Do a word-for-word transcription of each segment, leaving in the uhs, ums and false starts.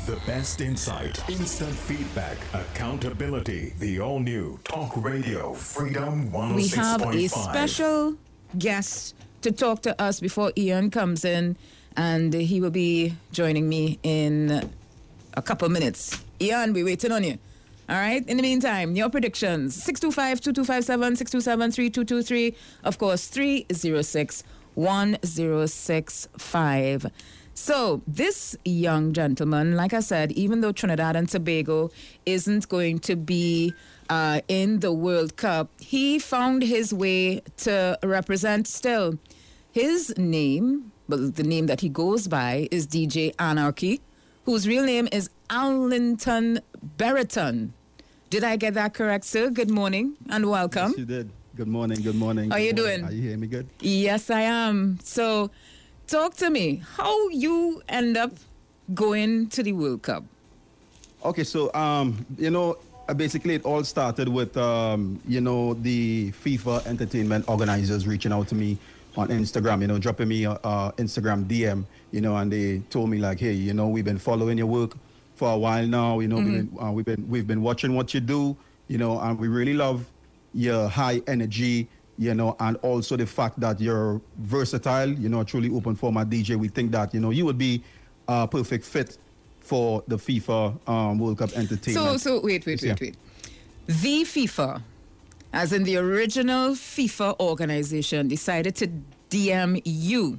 The best insight, instant feedback, accountability. The all-new Talk Radio Freedom We one oh six point five. have a special guest to talk to us before Ian comes in, and he will be joining me in a couple minutes. Ian, we're waiting on you. All right. In the meantime, your predictions: six two five, two two five seven, six two seven, three two two three. Of course, three oh six, one oh six five. So this young gentleman, like I said, even though Trinidad and Tobago isn't going to be uh, in the World Cup, he found his way to represent still. His name, well, the name that he goes by is D J Anarchy, whose real name is Arlington Berreton. Did I get that correct, sir? Good morning and welcome. Yes, you did. Good morning, good morning. How good you morning. doing? Are you hearing me good? Yes, I am. So, talk to me. How you end up going to the World Cup? Okay, so, um, you know, uh, basically it all started with, um, you know, the FIFA entertainment organizers reaching out to me on Instagram, you know, dropping me a uh, Instagram D M, you know, and they told me like, hey, you know, we've been following your work for a while now, you know, mm-hmm. we've, been, uh, we've been we've been watching what you do, you know, and we really love your high energy, you know, and also the fact that you're versatile, you know, a truly open format D J. We think that, you know, you would be a perfect fit for the FIFA um, World Cup entertainment. So, so wait, wait, yeah. wait, wait. The FIFA, as in the original FIFA organization, decided to D M you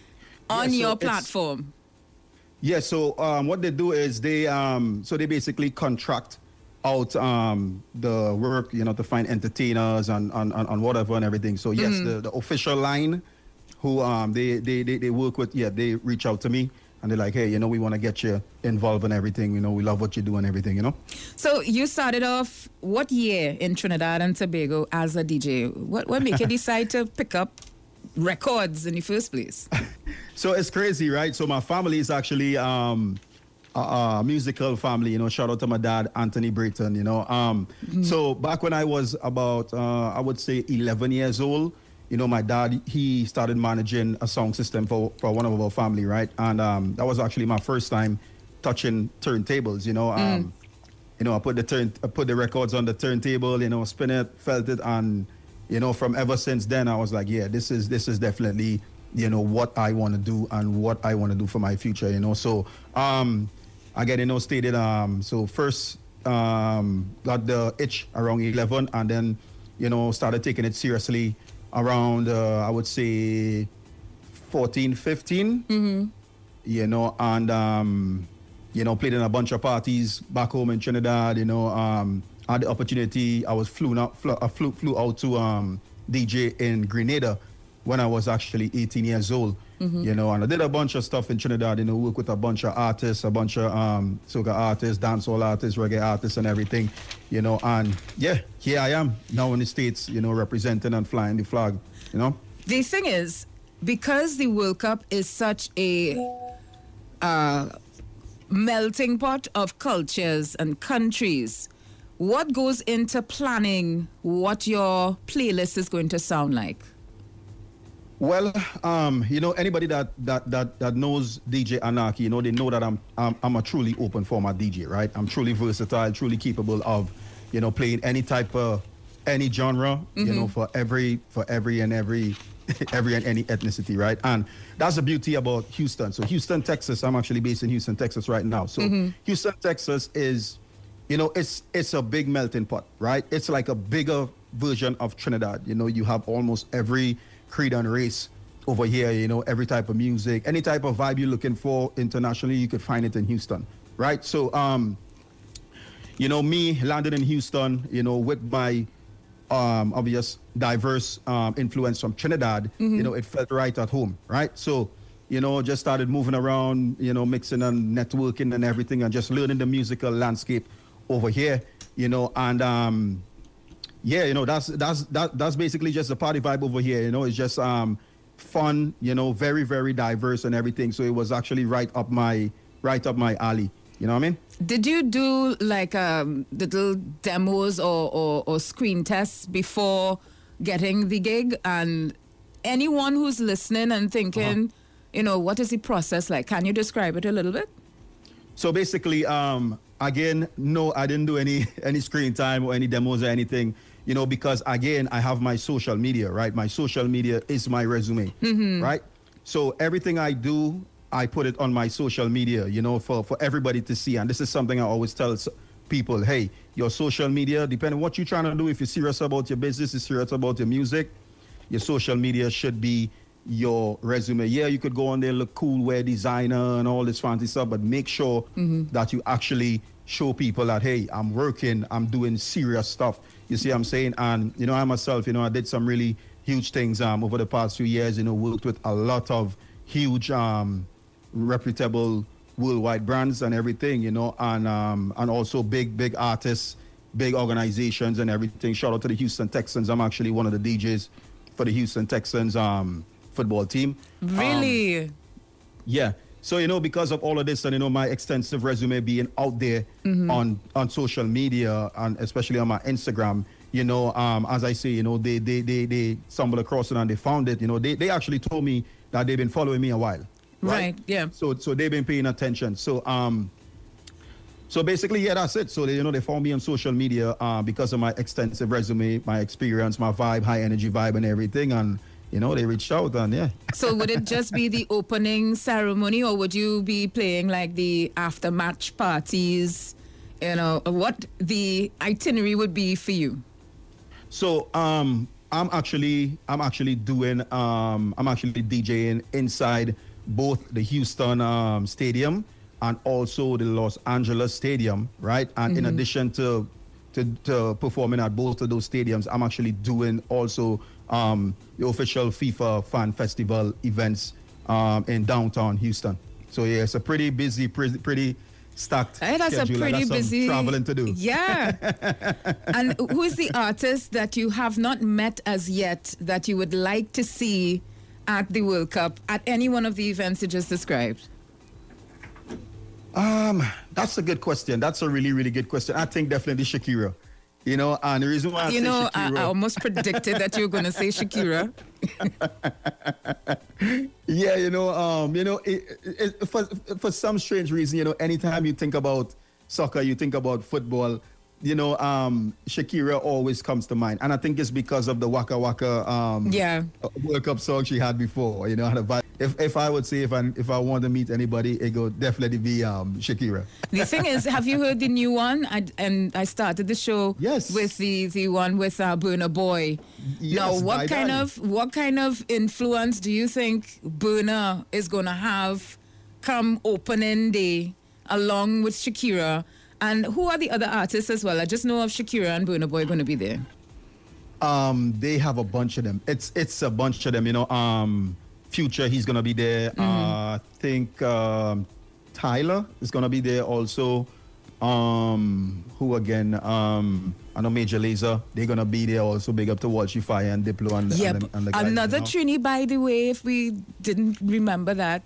on yeah, so your platform. Yeah, so um, what they do is they, um, so they basically contract out um, the work, you know, to find entertainers and, and, and, and whatever and everything. So yes, mm-hmm. the, the official line who um, they, they, they, they work with, yeah, they reach out to me and they're like, hey, you know, we want to get you involved in everything. You know, we love what you do and everything, you know. So you started off what year in Trinidad and Tobago as a D J? What, what made you decide to pick up records in the first place? So it's crazy, right? So my family is actually um, a, a musical family, you know, shout out to my dad, Anthony Brayton, you know. Um, mm-hmm. So back when I was about, uh, I would say eleven years old, you know, my dad, he started managing a sound system for, for one of our family, right? And um, that was actually my first time touching turntables, you know. Um, mm. You know, I put the turn, I put the records on the turntable, you know, spin it, felt it, and, you know, from ever since then, I was like, yeah, this is this is definitely, you know, what I want to do and what I want to do for my future, you know. So um, I get, you know, stated, um, so first um, got the itch around eleven and then, you know, started taking it seriously around, uh, I would say, fourteen, fifteen, mm-hmm. you know, and, um, you know, played in a bunch of parties back home in Trinidad, you know, um, had the opportunity, I was flew out, flew, I flew, flew out to um, D J in Grenada when I was actually eighteen years old, mm-hmm. you know, and I did a bunch of stuff in Trinidad, you know, work with a bunch of artists, a bunch of um, soca artists, dancehall artists, reggae artists and everything, you know, and yeah, here I am now in the States, you know, representing and flying the flag, you know. The thing is, because the World Cup is such a uh, melting pot of cultures and countries, what goes into planning what your playlist is going to sound like? Well, um, you know, anybody that, that that that knows D J Anarchy, you know, they know that I'm I'm, I'm a truly open format D J, right? I'm truly versatile, truly capable of, you know, playing any type of any genre, mm-hmm. you know, for every for every and every every and any ethnicity, right? And that's the beauty about Houston. So Houston, Texas, I'm actually based in Houston, Texas right now. So mm-hmm. Houston, Texas is, you know, it's it's a big melting pot, right? It's like a bigger version of Trinidad. You know, you have almost every creed and race over here, you know, every type of music, any type of vibe you're looking for internationally, you could find it in Houston, right? So, um, you know, me landed in Houston, you know, with my um, obvious diverse um, influence from Trinidad, mm-hmm. you know, it felt right at home, right? So, you know, just started moving around, you know, mixing and networking and everything and just learning the musical landscape over here, you know, and um, yeah, you know, that's that's that, that's basically just the party vibe over here. You know, it's just um, fun. You know, very very diverse and everything. So it was actually right up my right up my alley. You know what I mean? Did you do like um, little demos or, or or screen tests before getting the gig? And anyone who's listening and thinking, uh-huh. you know, what is the process like? Can you describe it a little bit? So basically, um, again, no, I didn't do any any screen time or any demos or anything, you know, because again, I have my social media, right? My social media is my resume, Mm-hmm. right? So everything I do, I put it on my social media, you know, for, for everybody to see. And this is something I always tell s- people, hey, your social media, depending on what you're trying to do, if you're serious about your business, you're serious about your music, your social media should be your resume. Yeah, you could go on there, look cool, wear designer and all this fancy stuff, but make sure Mm-hmm. that you actually show people that, hey, I'm working, I'm doing serious stuff. You see what I'm saying? And, you know, I myself, you know, I did some really huge things um, over the past few years, you know, worked with a lot of huge, um, reputable worldwide brands and everything, you know, and um, and also big, big artists, big organizations and everything. Shout out to the Houston Texans. I'm actually one of the D Js for the Houston Texans um, football team. Really? Um, yeah. So, you know, because of all of this and, you know, my extensive resume being out there Mm-hmm. on, on social media and especially on my Instagram, you know, um, as I say, you know, they, they, they, they stumbled across it and they found it. You know, they, they actually told me that they've been following me a while. Right, yeah. So so they've been paying attention. So um so basically, yeah, that's it. So they, you know, they found me on social media uh, because of my extensive resume, my experience, my vibe, high energy vibe and everything. And, you know, they reached out and yeah. So would it just be the opening ceremony, or would you be playing like the after match parties? You know, what the itinerary would be for you? So um I'm actually I'm actually doing um I'm actually DJing inside both the Houston um, Stadium and also the Los Angeles Stadium, right? And in addition to, to to performing at both of those stadiums, I'm actually doing also um, the official FIFA Fan Festival events um, in downtown Houston. So yeah, it's a pretty busy, pretty, pretty stacked Hey, that's a schedule. I pretty got some busy traveling to do. Yeah. And who is the artist that you have not met as yet that you would like to see at the World Cup at any one of the events you just described? Um, that's a good question. That's a really, really good question. I think definitely Shakira. You know, and the reason why I you say know, I, Shakira, I almost predicted that you were going to say Shakira. yeah, you know, um, you know, it, it, it, for for some strange reason, you know, anytime you think about soccer, you think about football, you know, um, Shakira always comes to mind, and I think it's because of the Waka Waka um, Yeah. World Cup song she had before. You know, had a vibe. If if I would say if I if I want to meet anybody, it would definitely be um, Shakira. The thing is, have you heard the new one? I, and I started the show Yes. with the, the one with uh, Burna Boy. Yes, now, what by kind Daddy. of what kind of influence do you think Burna is going to have come opening day along with Shakira? And who are the other artists as well? I just know of Shakira and Burna Boy going to be there. Um, they have a bunch of them. It's it's a bunch of them. You know, um, Future, he's gonna be there. Mm-hmm. Uh, I think um, Tyler is gonna be there also. Um, who again? Um, I know Major Lazer. They're gonna be there also. Big up to Walshy Fire and Diplo and, the- Yep. and, the, and the guys, Another you know? Trini, by the way, if we didn't remember that.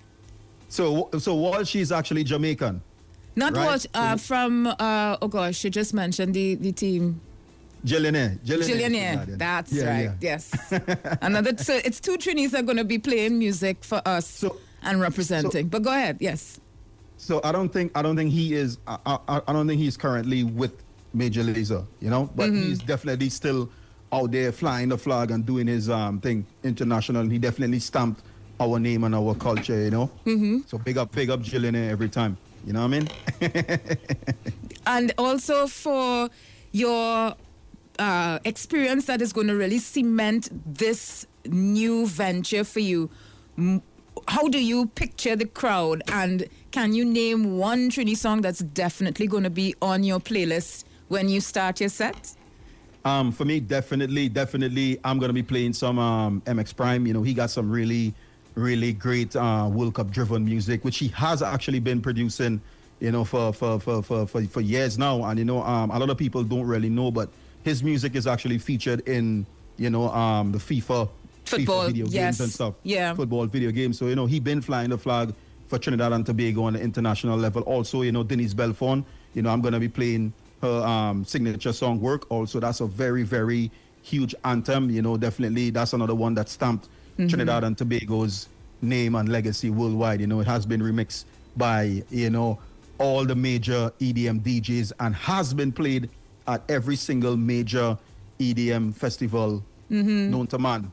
So so Walshy is actually Jamaican. Not Right. what uh, from uh, oh gosh, you just mentioned the, the team. Jillionaire. Jillionaire. That's Yeah, right. yeah. Yes. Another. So it's two Trinis that are going to be playing music for us So- and representing. but go ahead. Yes. So I don't think I don't think he is I, I, I don't think he's currently with Major Lazer, you know, but Mm-hmm. he's definitely still out there flying the flag and doing his um thing international. And he definitely stamped our name and our culture, you know. Mm-hmm. So big up, big up Jillionaire every time. You know what I mean? And also for your uh, experience that is going to really cement this new venture for you. M- How do you picture the crowd? And can you name one Trini song that's definitely going to be on your playlist when you start your set? Um, for me, definitely, definitely, I'm gonna be playing some um, M X Prime. You know, he got some really, really great uh, World Cup driven music, which he has actually been producing, you know, for for for for for, for years now. And you know, um, a lot of people don't really know, but his music is actually featured in, you know, um, the FIFA, Football, FIFA video yes. games and stuff. Yeah. Football video games. So you know, he been flying the flag for Trinidad and Tobago on the international level. Also, you know, Denise Belfon. You know, I'm gonna be playing her um, signature song Work. Also, that's a very, very huge anthem. You know, definitely that's another one that stamped mm-hmm. Trinidad and Tobago's name and legacy worldwide. You know, it has been remixed by, you know, all the major E D M D Js and has been played at every single major E D M festival mm-hmm. known to man.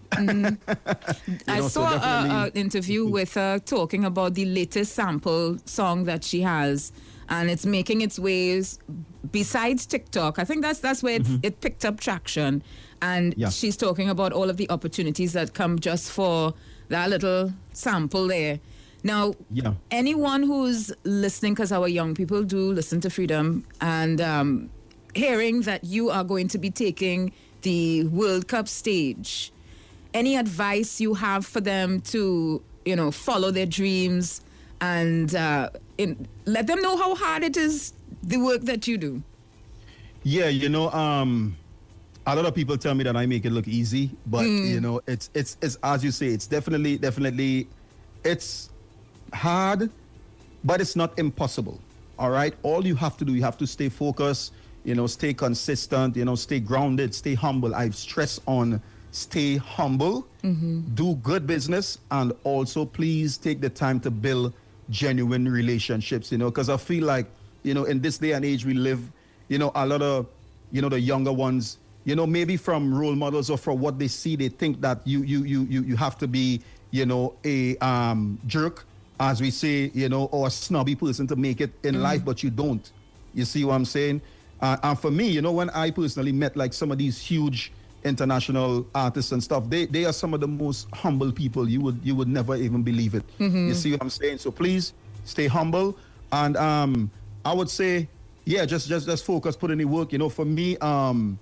Mm-hmm. I know, saw so an interview with her talking about the latest sample song that she has, and it's making its ways besides TikTok. I think that's that's where mm-hmm. it picked up traction. And yeah. she's talking about all of the opportunities that come just for that little sample there. Now, yeah. anyone who's listening, because our young people do listen to Freedom, and um, hearing that you are going to be taking the World Cup stage, any advice you have for them to, you know, follow their dreams and uh, in, let them know how hard it is, the work that you do? Yeah, you know, um, a lot of people tell me that I make it look easy, but mm. you know, it's it's it's as you say, it's definitely definitely it's hard, but it's not impossible. All right, all you have to do, you have to stay focused, you know, stay consistent, you know, stay grounded, stay humble. I've stressed on stay humble, mm-hmm. do good business, and also please take the time to build genuine relationships, you know, because I feel like, you know, in this day and age we live, you know, a lot of, you know, the younger ones, you know, maybe from role models or from what they see, they think that you you you you you have to be, you know, a um jerk, as we say, you know, or a snobby person to make it in mm. life, but you don't. You see what I'm saying? Uh, and for me, you know, when I personally met like some of these huge international artists and stuff, they they are some of the most humble people. You would you would never even believe it. Mm-hmm. You see what I'm saying? So please stay humble. And um, I would say, yeah, just just just focus, put in the work. You know, for me, um,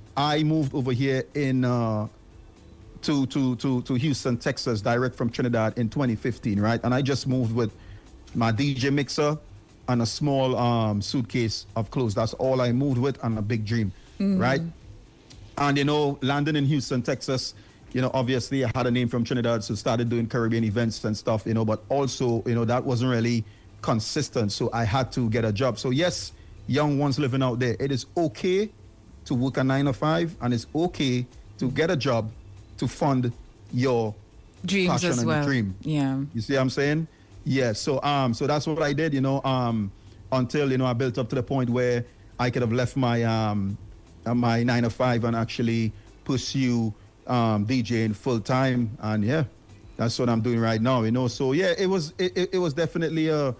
I moved over here in uh, to to to to Houston, Texas, direct from Trinidad in twenty fifteen, right? And I just moved with my D J mixer and a small um, suitcase of clothes. That's all I moved with, and a big dream, mm-hmm. right? And you know, landing in Houston, Texas, you know, obviously I had a name from Trinidad, so started doing Caribbean events and stuff, you know, but also, you know, that wasn't really consistent, so I had to get a job. So yes, young ones living out there, it is okay to work a nine to five, and it's okay to get a job to fund your dreams passion as and well. your dream. Yeah. You see what I'm saying? Yeah. So um, so that's what I did, you know, um, until, you know, I built up to the point where I could have left my um, uh, my nine to five and actually pursue um, DJing full time. And yeah, that's what I'm doing right now, you know. So yeah, it was it, it, it was definitely a,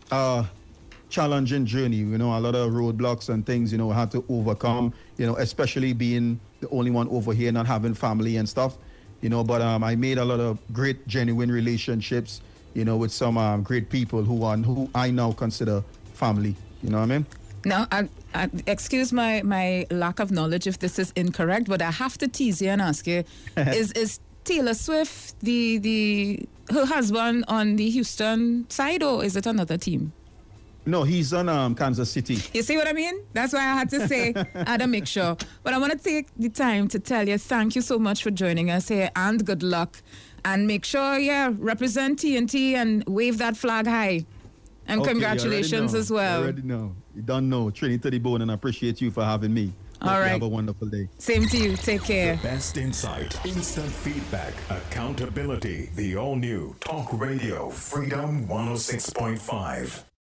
a challenging journey, you know, a lot of roadblocks and things, you know, I had to overcome, you know, especially being the only one over here, not having family and stuff, you know, but um, I made a lot of great, genuine relationships, you know, with some um, great people who are, who I now consider family, you know what I mean? Now, I, I, excuse my, my lack of knowledge if this is incorrect, but I have to tease you and ask you, is is Taylor Swift the the her husband on the Houston side, or is it another team? No, he's on um, Kansas City. You see what I mean? That's why I had to say, I had to make sure. But I want to take the time to tell you, thank you so much for joining us here, and good luck. And make sure, yeah, represent T N T and wave that flag high. And okay, congratulations as well. I already know. You don't know. Trinity to the bone, and I appreciate you for having me. All Hope right. You have a wonderful day. Same to you. Take care. The best insight, instant feedback, accountability. The all-new Talk Radio Freedom one oh six point five.